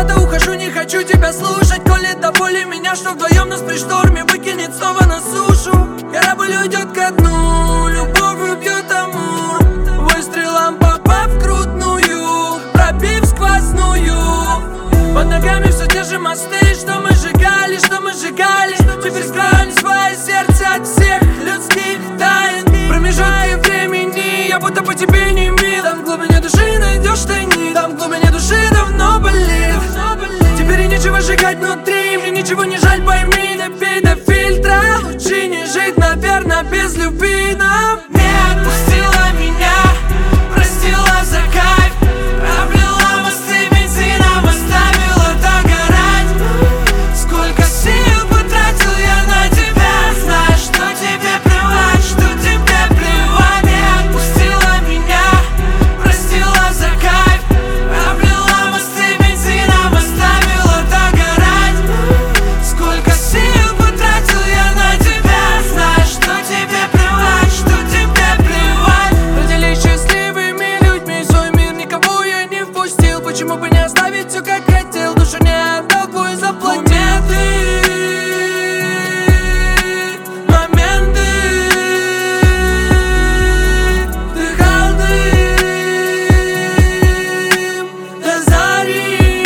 куда-то ухожу, не хочу тебя слушать. Колет до боли меня, что вдвоем нас при шторме выкинет снова на сушу. Корабль уйдет ко дну, любовь убьет амур. Выстрелом попав в крутную, пробив сквозную. Под ногами все те же мосты, что мы сжигали, Теперь скроем свое сердце от всех людских тайн. Промежутки времени, я будто по тебе не мил. Там в глубине души найдешь тайник, там в глубине души давно болит. Теперь и нечего сжигать внутри, мне ничего не жаль, пойми, допей до фильтра. Лучше не жить, наверное, без любви нам. Не отпустила меня, простила за кайф, облила мосты бензином, оставила догорать. Сколько сил потратил я на тебя, знаешь, что тебе плевать, что тебе плевать. Не отпустила меня, простила за кайф, облила мосты бензином, оставила догорать. Сколько сил потратил я на тебя, знаешь, что тебе плевать, что тебе плевать. Родились счастливыми людьми, в свой мир никого я не впустил. Почему бы не оставить все как хотел, душу не отдал, твой заплатил. Моменты, дыхал дым до зари.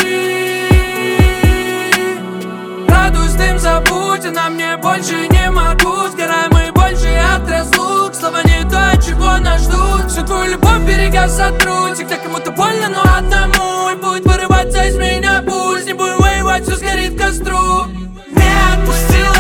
Радуюсь, дым забудь, а на мне больше не могу. Сгораем мы больше от разлук, слова не то, чего нас ждут. Всю твою любовь берега сотрут, всегда кому-то больно, но одному. И будет вырываться из меня пульс, не будем воевать, все сгорит к костру. Не отпустила